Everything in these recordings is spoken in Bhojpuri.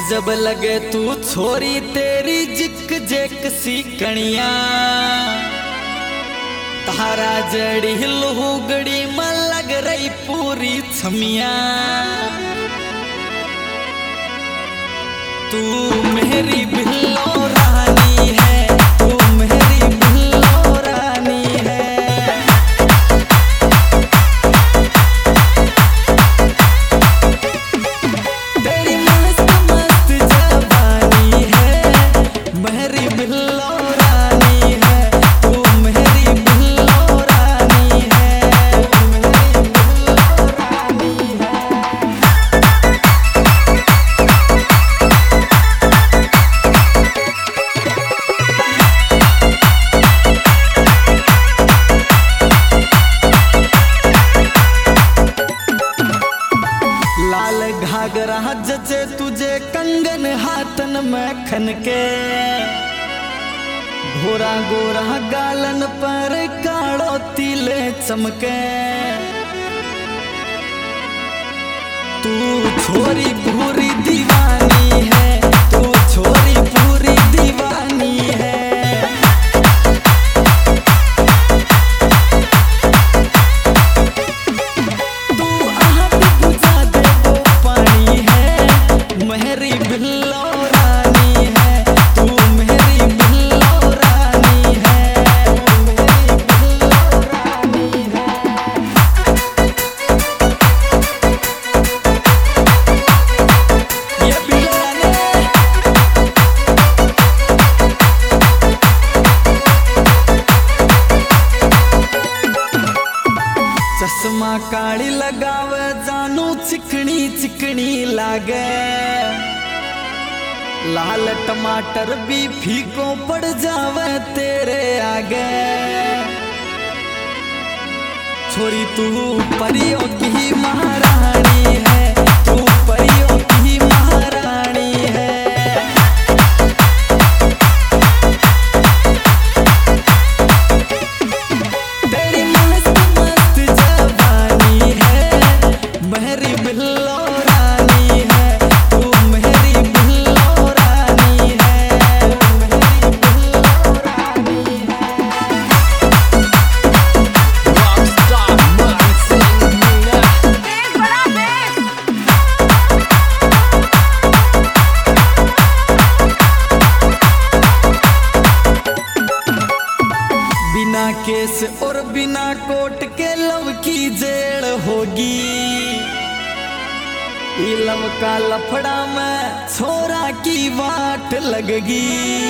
गजब लगे तू छोरी तेरी जिक जेक सी कणिया तारा जड़ी लुगड़ी में लग रही पूरी छमिया। तू मेरी बिल्लो रानी है, तू मेरी बिल्लो रानी है। तेरी मस्त मस्त जवानी है, मेरी बिल्लो रानी है। तू मेरी बिल्लो रानी है, मेरी बिल्लो रानी है। लाल घाघरा जचे तुझे कंगन हाथन में खनके, घोरा गोरा गालन पर काड़ो तिले चमके। तू छोरी पूरी दीवानी है, तू छोरी पूरी दीवानी है। मेरी बिल्लो रानी है, तू मेरी बिल्लो रानी है, मेरी बिल्लो रानी है। ये बिल्लो चश्मा काली लगावे जानू चिकनी चिकनी लागे। लाल टमाटर भी फीको पड़ जावे तेरे आगे। छोरी तू परियों की महारानी है, तू परियों की महारानी है। तेरी मस्त मस्त जवानी है, मेरी बिल्लो रानी है। तू मेरी बिल्लो रानी है, मेरी बिल्लो रानी है। Rockstar Martin Mina. बिना केस और बिना कोट के लव की जेल होगी। ये लव का लफड़ा में छोरा की वाट लगेगी।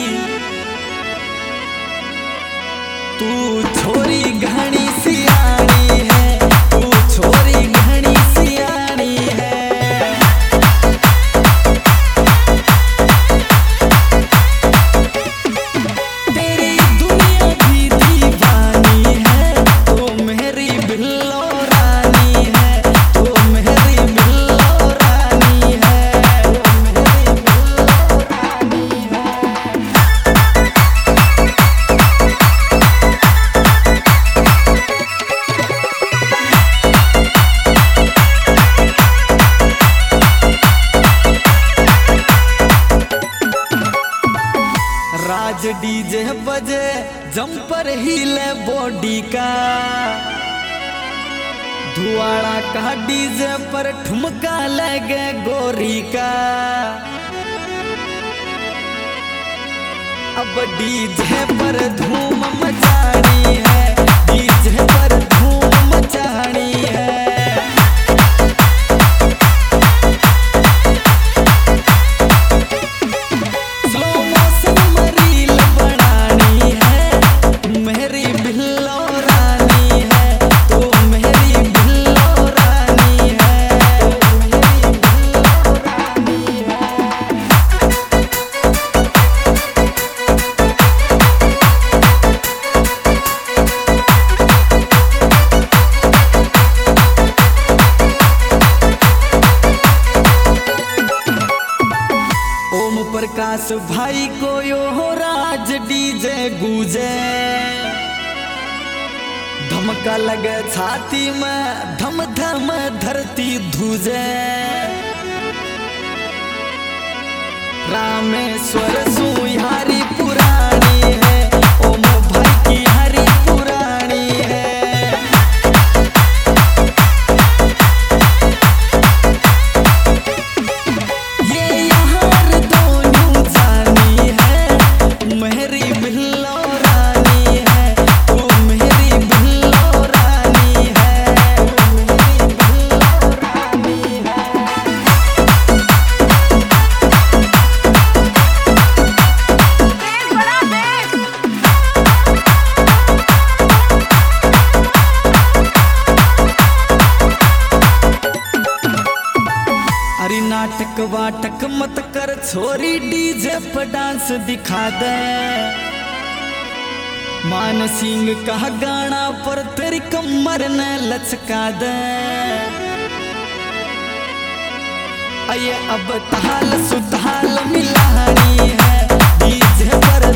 तू छोरी घनी सियानी है, तू छोरी घनी सियानी है। तेरी दुनिया भी दीवानी है, तू मेरी बिल्लो रानी है। तू मेरी बिल्लो रानी है, तू मेरी बिल्लो रानी है। राज डीजे बजे जंपर हिले बॉडी का। धुआड़ा का डीजे पर ठुमका लगे गोरी का। अब डीजे पर धूम मचानी है, डीजे पर धूम मचानी है। स्लो मोशन में रील बनानी है, मेरी बिल्लो रानी है। तू मेरी बिल्लो रानी है, मेरी बिल्लो रानी है। ओम प्रकाश भाई को यो हो राज डीजे गूंजे। धमका लगे छाती में, धम धम धरती धूजे। रामेश्वर सुहारी पुरानी है, ओम भाई की हरी पुरानी है। ये यहाँ दोनों जानी है, मेरी बिल्लो रानी है, तू मेरी बिल्लो रानी है, मेरी बिल्लो रानी है। अरे नाटक वाटक मत कर छोरी, डीजे पर डांस दिखा दे। मान सिंह का गाना पर तेरी कमर ने लचका दे। अये अब ताल सुताल मिलानी है, डीजे पर